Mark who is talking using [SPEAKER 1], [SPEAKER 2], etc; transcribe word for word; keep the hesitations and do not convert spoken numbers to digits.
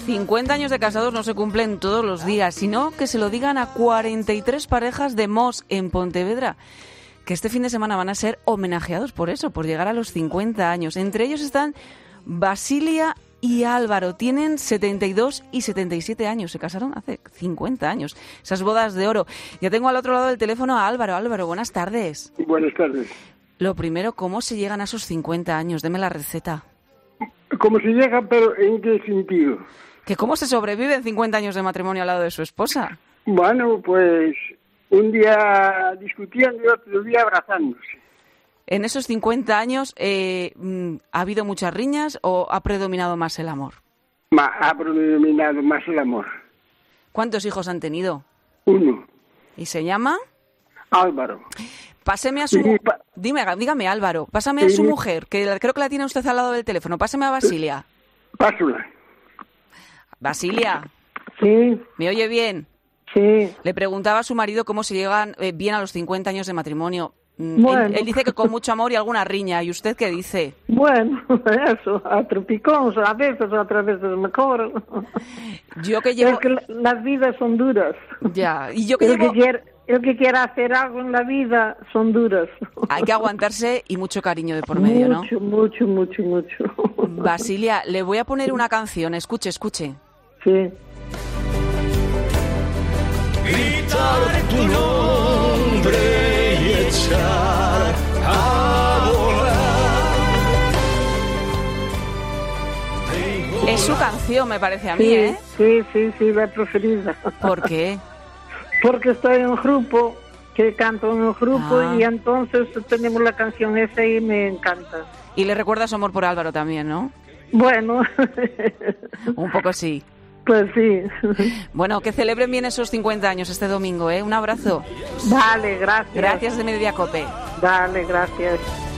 [SPEAKER 1] cincuenta años de casados no se cumplen todos los días, sino que se lo digan a cuarenta y tres parejas de Mos en Pontevedra, que este fin de semana van a ser homenajeados por eso, por llegar a los cincuenta años. Entre ellos están Basilia y Álvaro. Tienen setenta y dos y setenta y siete años. Se casaron hace cincuenta años. Esas bodas de oro. Ya tengo al otro lado del teléfono a Álvaro. Álvaro, buenas tardes.
[SPEAKER 2] Buenas tardes.
[SPEAKER 1] Lo primero, ¿cómo se llegan a esos cincuenta años? Deme la receta.
[SPEAKER 2] ¿Cómo se llega, pero en qué sentido?
[SPEAKER 1] ¿Que cómo se sobrevive en cincuenta años de matrimonio al lado de su esposa?
[SPEAKER 2] Bueno, pues un día discutiendo y otro día abrazándose.
[SPEAKER 1] En esos cincuenta años, eh, ¿ha habido muchas riñas o ha predominado más el amor?
[SPEAKER 2] Ma, ha predominado más el amor.
[SPEAKER 1] ¿Cuántos hijos han tenido?
[SPEAKER 2] Uno.
[SPEAKER 1] ¿Y se llama?
[SPEAKER 2] Álvaro.
[SPEAKER 1] Páseme a su...
[SPEAKER 2] Sí, pa...
[SPEAKER 1] Dime, dígame, Álvaro, pásame a su
[SPEAKER 2] sí.
[SPEAKER 1] mujer, que creo que la tiene usted al lado del teléfono. Pásame a Basilia.
[SPEAKER 2] Pásula.
[SPEAKER 1] Basilia.
[SPEAKER 3] Sí.
[SPEAKER 1] ¿Me oye bien?
[SPEAKER 3] Sí.
[SPEAKER 1] Le preguntaba a su marido cómo se llegan eh, bien a los cincuenta años de matrimonio.
[SPEAKER 3] Bueno.
[SPEAKER 1] Él, él dice que con mucho amor y alguna riña. ¿Y usted qué dice?
[SPEAKER 3] Bueno, eso, a tropicones, a veces, otras veces mejor.
[SPEAKER 1] Yo que llevo...
[SPEAKER 3] Es que la, las vidas son duras.
[SPEAKER 1] Ya, y yo que
[SPEAKER 3] el
[SPEAKER 1] llevo...
[SPEAKER 3] Que quiere, el que quiera hacer algo en la vida son duras.
[SPEAKER 1] Hay que aguantarse y mucho cariño de por medio, ¿no?
[SPEAKER 3] Mucho, mucho, mucho, mucho.
[SPEAKER 1] Basilia, le voy a poner una canción. Escuche, escuche.
[SPEAKER 3] Sí.
[SPEAKER 4] Gritar tu nombre y echar a volar.
[SPEAKER 1] Es su canción, me parece a mí,
[SPEAKER 3] Sí,
[SPEAKER 1] ¿eh?
[SPEAKER 3] sí, sí, sí, la preferida.
[SPEAKER 1] ¿Por qué?
[SPEAKER 3] Porque estoy en un grupo, que canto en un grupo,
[SPEAKER 1] Ah.
[SPEAKER 3] y entonces tenemos la canción esa y me encanta.
[SPEAKER 1] Y le recuerda su amor por Álvaro también, ¿no?
[SPEAKER 3] Bueno,
[SPEAKER 1] Un poco sí.
[SPEAKER 3] pues sí.
[SPEAKER 1] Bueno, que celebren bien esos cincuenta años este domingo, ¿eh? Un abrazo.
[SPEAKER 3] Vale, gracias.
[SPEAKER 1] Gracias de Mediodía Cope.
[SPEAKER 3] Vale, gracias.